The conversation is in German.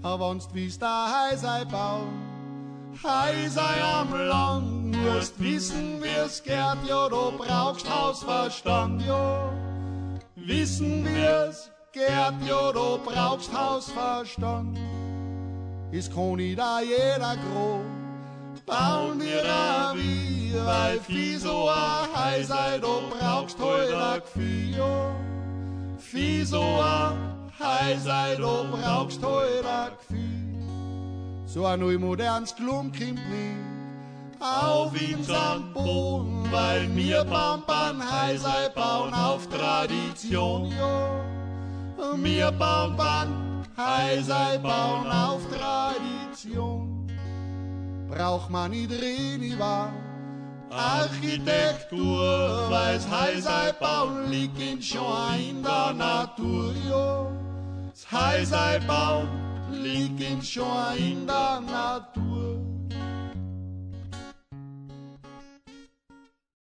wannst wie's da Hei sei bauen. Hei sei am Land, musst wissen, wie's geht, ja, du brauchst Hausverstand, ja. Wissen wie's geht, ja, du brauchst Hausverstand. Es kann nicht da jeder groß, bauen wir da wie, weil Vieh so a Hei sei, du brauchst heute ein Gefühl, ja. Vieh so a Hei sei, du brauchst heute ein Gefühl. So ein neu modernes Klum kommt nicht auf unseren Boden, weil wir bauen Hei sei, bauen auf Tradition, ja. Wir bauen Hei sei, bauen auf Tradition. Braucht man nicht reden über Architektur, weil's Hei sei, bauen liegt in schon in der Natur, ja. Das Hei sei, bauen liegt schon in der Natur.